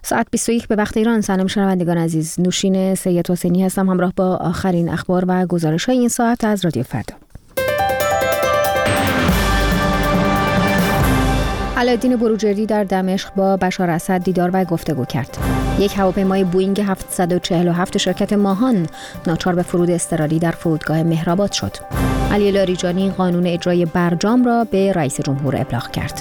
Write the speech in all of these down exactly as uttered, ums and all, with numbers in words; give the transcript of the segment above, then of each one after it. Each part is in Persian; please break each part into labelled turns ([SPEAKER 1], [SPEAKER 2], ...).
[SPEAKER 1] ساعت بیست و یک به وقت ایران. سلام شنوندگان عزیز، نوشین سید حسینی هستم همراه با آخرین اخبار و گزارش‌های این ساعت از رادیو فردا. علایالدین بروجردی در دمشق با بشار اسد دیدار و گفتگو کرد. یک هواپیمای بوئینگ هفتصد و چهل و هفت شرکت ماهان ناچار به فرود اضطراری در فرودگاه مهرآباد شد. علی لاریجانی قانون اجرای برجام را به رئیس جمهور ابلاغ کرد.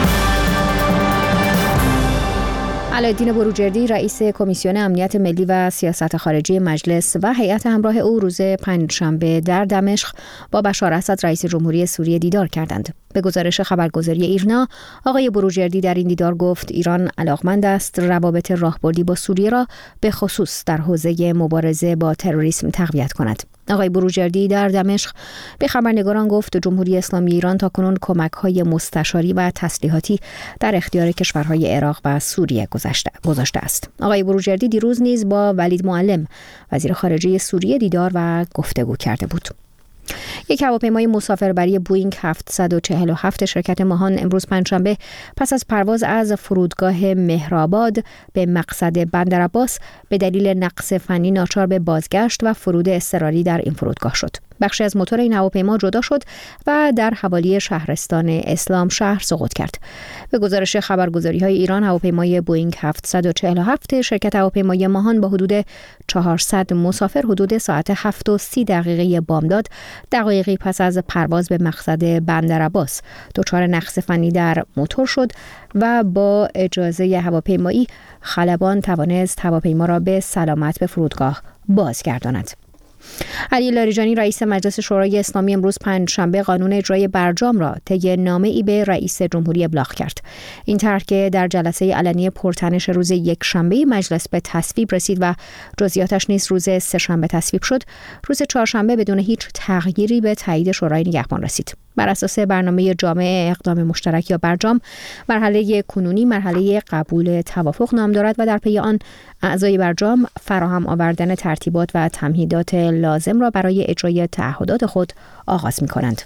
[SPEAKER 1] علایالدین بروجردی رئیس کمیسیون امنیت ملی و سیاست خارجی مجلس و هیئت همراه او روز پنجشنبه در دمشق با بشار اسد رئیس جمهوری سوریه دیدار کردند. به گزارش خبرگزاری ایرنا، آقای بروجردی در این دیدار گفت ایران علاقمند است روابط راهبردی با سوریه را به خصوص در حوزه مبارزه با تروریسم تقویت کند. آقای بروجردی در دمشق به خبرنگاران گفت جمهوری اسلامی ایران تاکنون کمک‌های مستشاری و تسلیحاتی در اختیار کشورهای عراق و سوریه گذاشته است. آقای بروجردی دیروز نیز با ولید معلم وزیر خارجه سوریه دیدار و گفتگو کرده بود. یک هواپیمای مسافربری بوئینگ هفتصد و چهل و هفت شرکت ماهان امروز پنجشنبه پس از پرواز از فرودگاه مهرآباد به مقصد بندرعباس به دلیل نقص فنی ناچار به بازگشت و فرود اضطراری در این فرودگاه شد. بخشی از موتور این هواپیما جدا شد و در حوالی شهرستان اسلام شهر سقوط کرد. به گزارش خبرگزاری‌های ایران، هواپیمای بوئینگ هفتصد و چهل و هفت شرکت هواپیمای ماهان با حدود چهارصد مسافر حدود ساعت هفت و سی دقیقه بامداد دقایقی پس از پرواز به مقصد بندرعباس دچار نقص فنی در موتور شد و با اجازه هواپیمایی خلبان توانست هواپیما را به سلامت به فرودگاه بازگرداند. علی لاریجانی رئیس مجلس شورای اسلامی امروز پنجشنبه قانون اجرای برجام را طی نامه‌ای به رئیس جمهوری ابلاغ کرد. این طرح که در جلسه علنی پرتنش روز یکشنبه مجلس به تصویب رسید و جزئیاتش نیز روز سه‌شنبه تصویب شد، روز چهارشنبه بدون هیچ تغییری به تایید شورای نگهبان رسید. بر اساس برنامه جامع اقدام مشترک یا برجام، مرحله کنونی مرحله قبول توافق نام دارد و در پی آن اعضای برجام فراهم آوردن ترتیبات و تمهیدات لازم را برای اجرای تعهدات خود آغاز می‌کنند.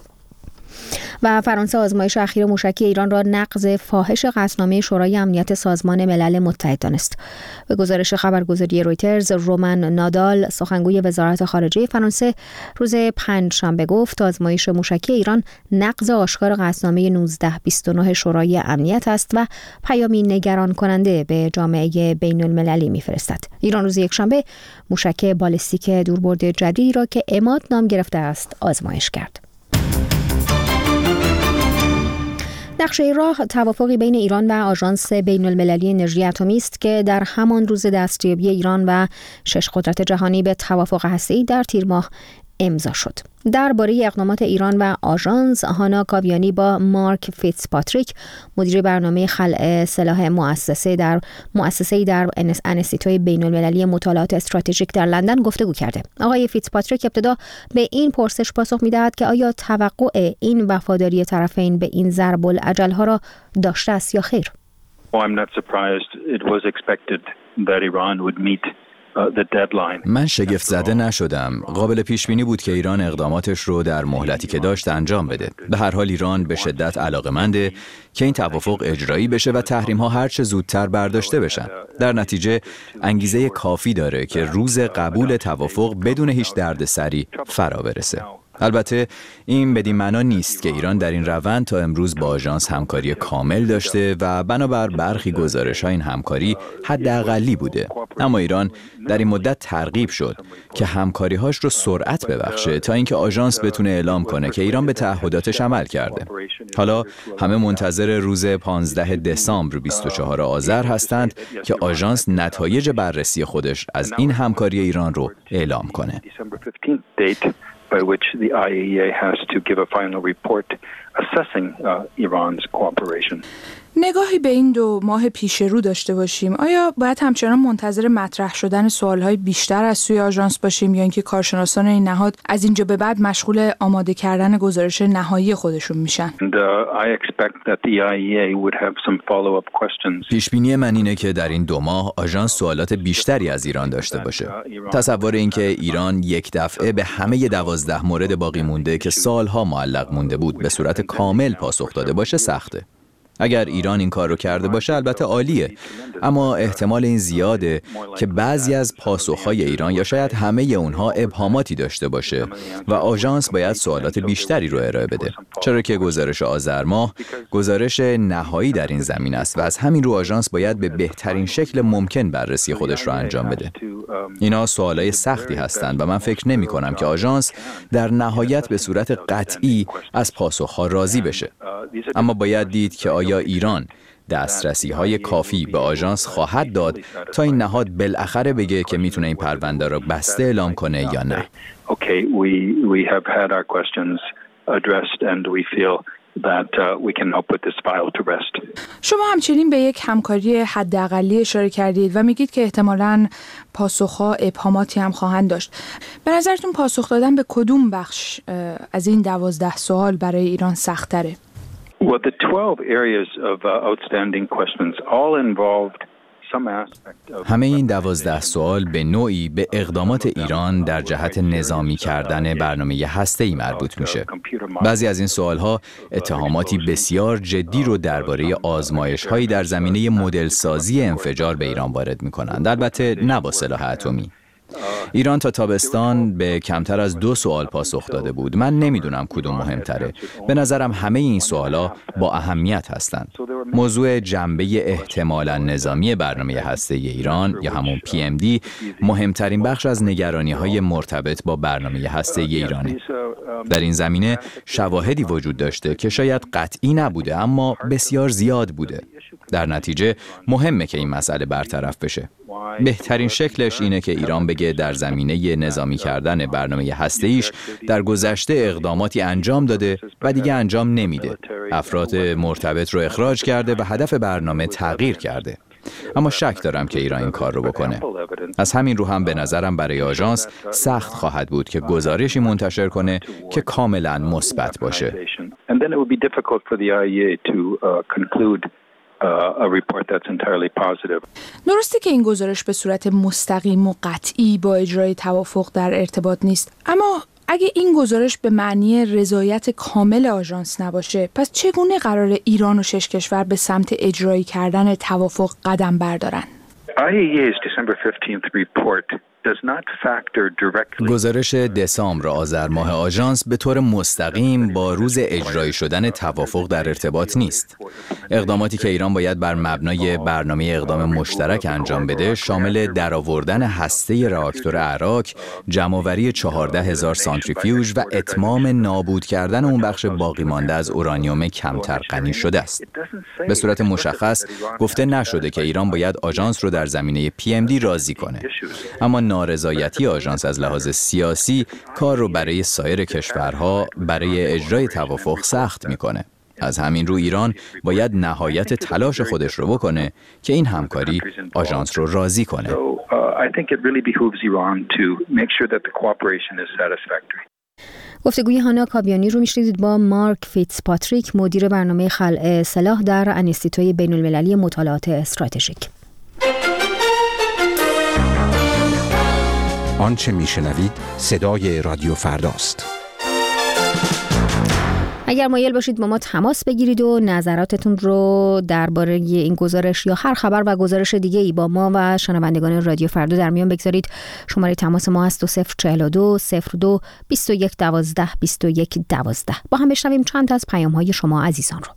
[SPEAKER 1] و فرانسه آزمایش اخیر موشکی ایران را نقض فاحش قطعنامه شورای امنیت سازمان ملل متحد دانست. به گزارش خبرگزاری رویترز، رومن نادال سخنگوی وزارت خارجه فرانسه روز پنجشنبه گفت آزمایش موشکی ایران نقض آشکار قطعنامه نوزده بیست و نه شورای امنیت است و پیامی نگران کننده به جامعه بین المللی می‌فرستد. ایران روز یکشنبه موشک بالستیک دوربرد جدیدی را که عماد نام گرفته است آزمایش کرد. نقشه راه توافقی بین ایران و آژانس بین المللی انرژی اتمی است که در همان روز دستیابی ایران و شش قدرت جهانی به توافق هسته‌ای در تیر ماه امضا شد. درباره اقدامات ایران و آژانس، هانا کاویانی با مارک فیتزپاتریک مدیر برنامه خلع سلاح مؤسسه در مؤسسه‌ای در انستیتوی بین‌المللی مطالعات استراتژیک در لندن گفتگو کرده. آقای فیتزپاتریک ابتدا به این پرسش پاسخ می‌دهد که آیا توقع این وفاداری طرفین به این ضرب الاجل‌ها را داشته است یا خیر؟
[SPEAKER 2] Oh, I'm not surprised. It was expected that Iran would meet
[SPEAKER 3] من شگفت زده نشدم. قابل پیش بینی بود که ایران اقداماتش رو در مهلتی که داشت انجام بده. به هر حال ایران به شدت علاقه‌منده که این توافق اجرایی بشه و تحریم‌ها هر چه زودتر برداشته بشن. در نتیجه انگیزه کافی داره که روز قبول توافق بدون هیچ دردسری فرا برسه. البته این بدین معنا نیست که ایران در این روند تا امروز با آژانس همکاری کامل داشته و بنابر برخی گزارش‌ها این همکاری حداقلی بوده. اما ایران در این مدت ترغیب شد که همکاری‌هاش رو سرعت ببخشه تا اینکه آژانس بتونه اعلام کنه که ایران به تعهداتش عمل کرده. حالا همه منتظر روز پانزده دسامبر بیست و چهار آذر هستند که آژانس نتایج بررسی خودش از این همکاری ایران رو اعلام کنه.
[SPEAKER 2] by which the I A E A has to give a final report assessing uh, Iran's cooperation.
[SPEAKER 4] نگاهی به این دو ماه پیش رو داشته باشیم. آیا باید همچنان منتظر مطرح شدن سوالهای بیشتر از سوی آژانس باشیم یا اینکه کارشناسان این نهاد از اینجا به بعد مشغول آماده کردن گزارش نهایی خودشون میشن؟
[SPEAKER 3] پیش بینی من اینه که در این دو ماه آژانس سوالات بیشتری از ایران داشته باشه. تصور این که ایران یک دفعه به همه دوازده مورد باقی مونده که سالها معلق مونده بود به صورت کامل پاسخ داده باشه سخته. اگر ایران این کار رو کرده باشه البته عالیه، اما احتمال این زیاده که بعضی از پاسخهای ایران یا شاید همه اونها ابهاماتی داشته باشه و آژانس باید سوالات بیشتری رو ارائه بده، چرا که گزارش آذر ماه گزارش نهایی در این زمین است و از همین رو آژانس باید به بهترین شکل ممکن بررسی خودش رو انجام بده. اینا سوالای سختی هستند و من فکر نمی کنم که آژانس در نهایت به صورت قطعی از پاسخها راضی بشه. اما باید دید که آیا ایران دسترسی‌های کافی به آژانس خواهد داد تا این نهاد بالاخره بگه که میتونه این پرونده رو بسته اعلام کنه یا نه.
[SPEAKER 2] Okay, we we have had our questions addressed and we feel that uh, we can now put this file to rest.
[SPEAKER 4] شما همچنین به یک همکاری حداقلی اشاره کردید و میگید که احتمالاً پاسخ‌ها ابهاماتی هم خواهند داشت. به نظرتون پاسخ دادن به کدوم بخش از این دوازده سوال برای ایران سخت‌تره؟
[SPEAKER 2] Well, the twelve areas of uh, outstanding questions all involved some aspect of
[SPEAKER 3] همه این دوازده سوال به نوعی به اقدامات ایران در جهت نظامی کردن برنامه هسته‌ای مربوط میشه. بعضی از این سوالها اتهاماتی بسیار جدی رو درباره آزمایش‌هایی در زمینه مدل سازی انفجار به ایران وارد می‌کنند، البته نه با سلاح اتمی. ایران تا تابستان به کمتر از دو سوال پاسخ داده بود. من نمیدونم کدوم مهمتره. به نظرم همه این سوالا با اهمیت هستند. موضوع جنبه احتمالاً نظامی برنامه هسته‌ای ایران یا همون پی ام دی مهمترین بخش از نگرانی‌های مرتبط با برنامه هسته‌ای ایرانه. در این زمینه شواهدی وجود داشته که شاید قطعی نبوده اما بسیار زیاد بوده. در نتیجه مهمه که این مسئله برطرف بشه. بهترین شکلش اینه که ایران بگه در زمینه نظامی کردن برنامه هسته‌ایش در گذشته اقداماتی انجام داده و دیگه انجام نمیده. افراد مرتبط رو اخراج کرده و هدف برنامه تغییر کرده. اما شک دارم که ایران این کار رو بکنه. از همین رو هم به نظرم برای آژانس سخت خواهد بود که گزارشی منتشر کنه که کاملا مثبت باشه.
[SPEAKER 2] Uh, a report that's entirely positive.
[SPEAKER 4] درسته که این گزارش به صورت مستقیم و قطعی با اجرای توافق در ارتباط نیست، اما اگه این گزارش به معنی رضایت کامل آژانس نباشه، پس چگونه قرار ایران و شش کشور به سمت اجرایی کردن توافق قدم بردارن؟
[SPEAKER 2] آی ای ای's December fifteenth report does not factor directly.
[SPEAKER 3] گزارش دسامبر آذر ماه آژانس به طور مستقیم با روز اجرایی شدن توافق در ارتباط نیست. اقداماتی که ایران باید بر مبنای برنامه اقدام مشترک انجام بده شامل درآوردن هسته راکتور اراک، جمع‌آوری چهارده هزار سانتریفیوژ و اتمام نابود کردن اون بخش باقی مانده از اورانیوم کمتر غنی شده است. به صورت مشخص گفته نشده که ایران باید آژانس رو در زمینه پی ام دی راضی کنه. اما نارضایتی آژانس از لحاظ سیاسی کار رو برای سایر کشورها برای اجرای توافق سخت میکنه. از همین رو ایران باید نهایت تلاش خودش رو بکنه که این همکاری آژانس رو راضی کنه.
[SPEAKER 1] گفتگوی هانا کابیانی رو میشنیدید با مارک فیتزپاتریک، مدیر برنامه خلع سلاح در انستیتوی بین المللی مطالعات استراتژیک.
[SPEAKER 5] آنچه میشنوید صدای رادیو فرداست.
[SPEAKER 1] اگر مایل باشید با ما تماس بگیرید و نظراتتون رو درباره این گزارش یا هر خبر و گزارش دیگه‌ای با ما و شنوندگان رادیو فردا در میان بگذارید، شماره تماس ما هست صفر چهل و دو صفر دو بیست و یک دوازده بیست و یک دوازده. با هم بشنویم چند تا از پیام‌های شما عزیزان رو.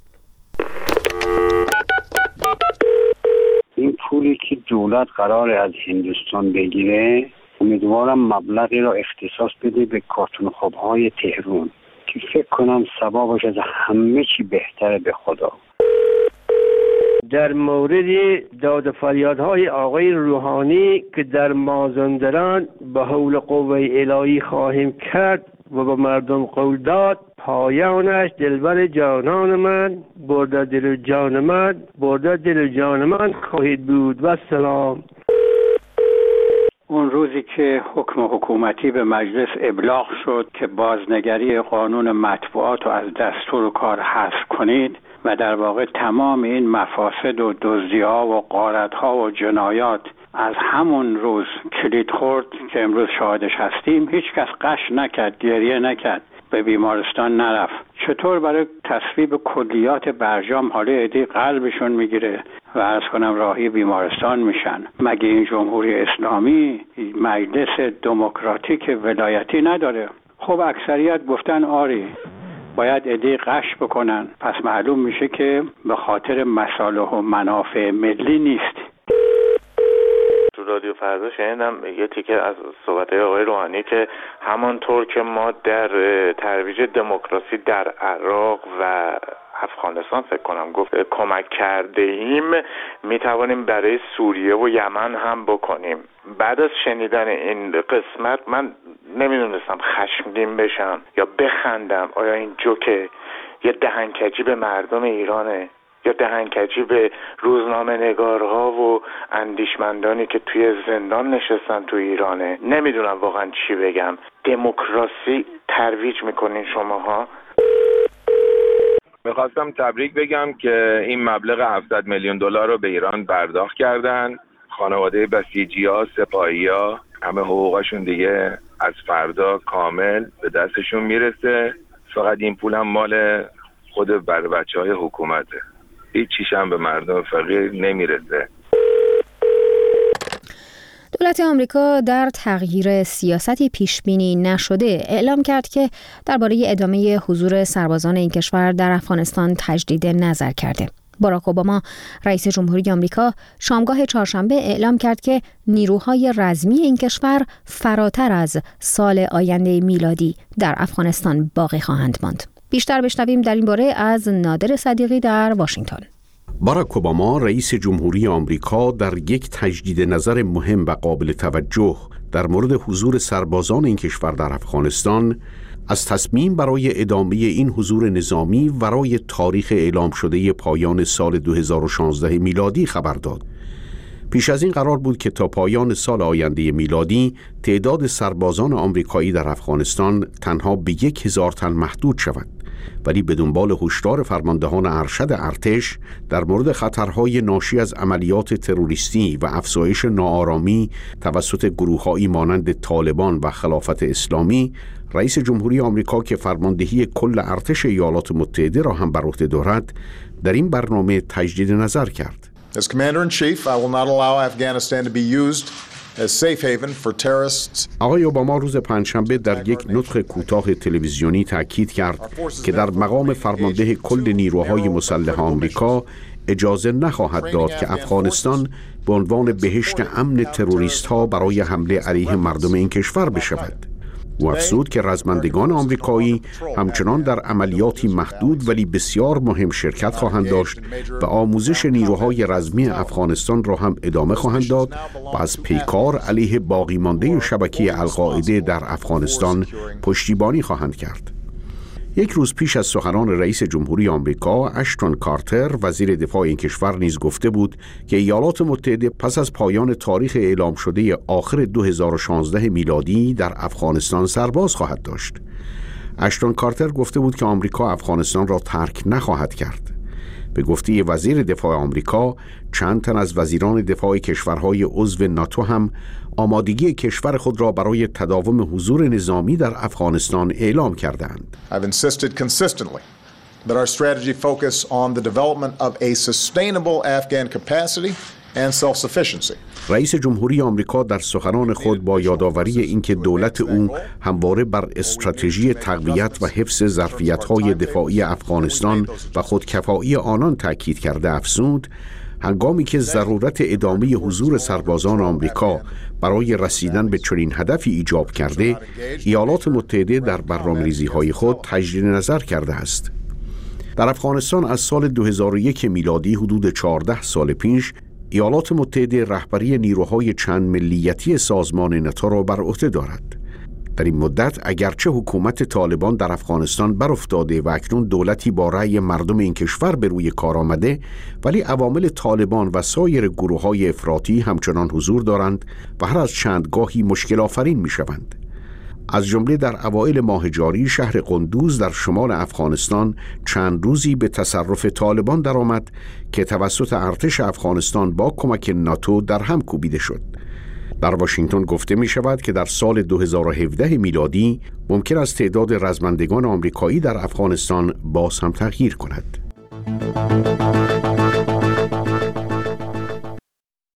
[SPEAKER 6] این پولی که دولت قراره از هندوستان بگیره، امیدوارم مبلغی را اختصاص بده به کارتون خواب‌های تهران که فکر کنم ثوابش از همه چی بهتره به خدا.
[SPEAKER 7] در مورد داد و فریادهای آقای روحانی که در مازندران به حول قوه الهی خواهیم کرد و به مردم قول داد، پایانش دلبر جانان من، برده دل جان من، برده دل جان من خواهید بود. و سلام.
[SPEAKER 8] اون روزی که حکم حکومتی به مجلس ابلاغ شد که بازنگری قانون مطبوعات رو از دستور کار حذف کنید و در واقع تمام این مفاسد و دزدی‌ها و غارت‌ها و جنایات از همون روز کلید خورد که امروز شاهدش هستیم، هیچ کس قش نکرد، گریه نکرد. به بیمارستان نرفت. چطور برای تصویب کلیات برجام حالا عده‌ای قلبشون میگیره و عرض کنم راهی بیمارستان میشن؟ مگه این جمهوری اسلامی مجلس دموکراتیک ولایتی نداره؟ خب اکثریت گفتن آری باید عده‌ای قش بکنن، پس معلوم میشه که به خاطر مصالح و منافع ملی نیست.
[SPEAKER 9] تو رادیو فردا شنیدم یه تیکه از صحبت‌های آقای روحانی که همانطور که ما در ترویج دموکراسی در عراق و افغانستان فکر کنم گفت کمک کرده ایم، میتوانیم برای سوریه و یمن هم بکنیم. بعد از شنیدن این قسمت من نمیدونستم خشمگین بشم یا بخندم. آیا این جوکه یه دهنکجی به مردم ایرانه یا دهنکجی به روزنامه نگارها و اندیشمندانی که توی زندان نشستن تو ایرانه؟ نمیدونم واقعا چی بگم. دموکراسی ترویج میکنین شماها؟
[SPEAKER 10] میخواستم تبریک بگم که این مبلغ هفتصد میلیون دلار رو به ایران پرداخت کردن. خانواده بسیجی‌ها، سپاهی‌ها، همه حقوقشون دیگه از فردا کامل به دستشون میرسه. فقط این پول هم مال خود بر بچه‌های حکومته. هیچ چیش هم به مردم فقیر نمیرسه.
[SPEAKER 1] دولت آمریکا در تغییر سیاستی پیشبینی نشده اعلام کرد که درباره ادامه حضور سربازان این کشور در افغانستان تجدید نظر کرده. باراک اوباما رئیس جمهوری آمریکا شامگاه چهارشنبه اعلام کرد که نیروهای رزمی این کشور فراتر از سال آینده میلادی در افغانستان باقی خواهند ماند. بیشتر بشنویم در این باره از نادر صدیقی در واشنگتن.
[SPEAKER 5] باراک اوباما رئیس جمهوری آمریکا در یک تجدید نظر مهم و قابل توجه در مورد حضور سربازان این کشور در افغانستان از تصمیم برای ادامه این حضور نظامی ورای تاریخ اعلام شده پایان سال دو هزار و شانزده میلادی خبر داد. پیش از این قرار بود که تا پایان سال آینده میلادی تعداد سربازان آمریکایی در افغانستان تنها به یک هزار تن محدود شود، ولی به دنبال هشدار فرماندهان ارشد ارتش در مورد خطرهای ناشی از عملیات تروریستی و افزایش ناآرامی توسط گروه‌هایی مانند طالبان و خلافت اسلامی، رئیس جمهوری آمریکا که فرماندهی کل ارتش ایالات متحده را هم بر عهده دارد، در این برنامه تجدید نظر کرد.
[SPEAKER 11] As Commander-in-Chief, I will not allow Afghanistan to be used as safe haven for terrorists.
[SPEAKER 5] آقای اوباما روز پنجشنبه در یک نطق کوتاه تلویزیونی تاکید کرد که در مقام فرمانده کل نیروهای مسلح آمریکا اجازه نخواهد داد که افغانستان به عنوان بهشت امن تروریست‌ها برای حمله علیه مردم این کشور بشود. او افزود که رزمندگان آمریکایی همچنان در عملیاتی محدود ولی بسیار مهم شرکت خواهند داشت و آموزش نیروهای رزمی افغانستان را هم ادامه خواهند داد و از پیکار علیه باقی مانده شبکه القاعده در افغانستان پشتیبانی خواهند کرد. یک روز پیش از سخنان رئیس جمهوری آمریکا، اشتون کارتر وزیر دفاع این کشور نیز گفته بود که ایالات متحده پس از پایان تاریخ اعلام شده آخر دو هزار و شانزده میلادی در افغانستان سرباز خواهد داشت. اشتون کارتر گفته بود که آمریکا افغانستان را ترک نخواهد کرد. به گفته وزیر دفاع آمریکا، چند تن از وزیران دفاع کشورهای عضو ناتو هم آمادگی کشور خود را برای تداوم حضور نظامی در افغانستان اعلام کردند.
[SPEAKER 11] I've insisted consistently that our strategy focus on the development of a sustainable Afghan capacity and self-sufficiency.
[SPEAKER 5] رئیس جمهوری آمریکا در سخنان خود با یادآوری اینکه دولت او همواره بر استراتژی تقویت و حفظ ظرفیت‌های دفاعی افغانستان و خودکفایی آنان تاکید کرده افزود، هنگامی که ضرورت ادامه حضور سربازان آمریکا برای رسیدن به چنین هدفی ایجاب کرده، ایالات متحده در برنامه‌ریزی‌های خود تجدید نظر کرده است. در افغانستان از سال دو هزار و یک میلادی حدود چهارده سال پیش، ایالات متحده رهبری نیروهای چند ملیتی سازمان ناتو را بر عهده دارد. در این مدت اگرچه حکومت طالبان در افغانستان برافتاده و اکنون دولتی با رأی مردم این کشور به روی کار آمده، ولی عوامل طالبان و سایر گروه‌های افراطی همچنان حضور دارند و هر از چند گاهی مشکل آفرین می‌شوند. از جمله در اوایل ماه جاری شهر قندوز در شمال افغانستان چند روزی به تصرف طالبان درآمد که توسط ارتش افغانستان با کمک ناتو در هم کوبیده شد. در واشنگتن گفته می شود که در سال دو هزار و هفده میلادی ممکن است تعداد رزمندگان آمریکایی در افغانستان باز هم تغییر کند.